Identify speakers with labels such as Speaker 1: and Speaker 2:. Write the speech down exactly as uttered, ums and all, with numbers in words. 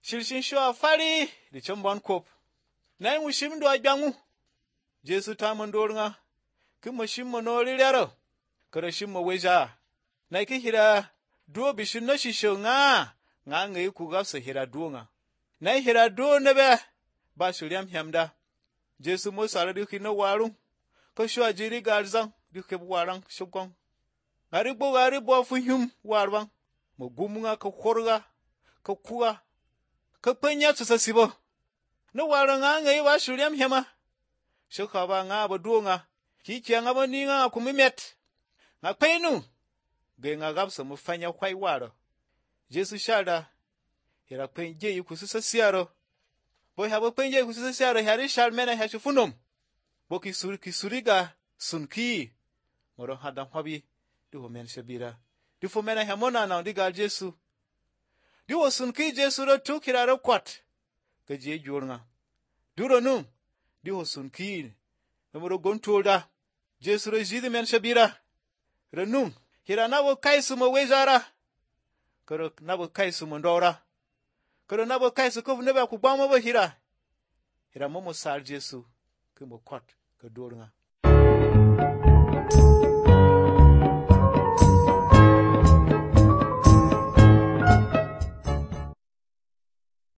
Speaker 1: Shilshin shua fari di chambon kop. Nai mushim do agyangu. Jesu ta mandor nga. Ki mushim monori lero. Kara shim mo weja. Nai ki hira duo bishin no shisho nga. Nga ngai kuga sa hira duo nga. Nai hira duo nebe. Ba shuliam hamda. Jesu mo sara di kino warung. Ko shua jiri garzang di keb warang shukong. Ngari bo ngari bo fuhum warwang. Mo gumunga ka khorga. Ka kuga. Ka penya tsa sibo. No warang nga ngai wa shuliam hema. Shukaba nga ba duo nga. Ki kia nga ba ni nga kumimet. Nga penu. Ge nga gabsa mo fanya kwai waro. Jesu shada. Hira penje yu kusisa siaro. Boy habo penje yu kusisa siaro. Hari shal mena hashu funum. Bo kisuri kisuriga sunki. Moro hadam habi. Diho men shabira. Difo mena hamona na ndiga Jesu. Diho sunki Jesu ro tu kiraro kwat. Gaje jornga. Duro num. Diho sunki. Namoro gontolda. Jesu ro jidi men shabira. Ranum. Hira nabo kaisu mo wezara. Karo nabo kaisu mo ndora. Karo nabo kaisu kufu nebe kubama bo hira. Hira momo sar Jesu. Kumo kwat. Kadornga.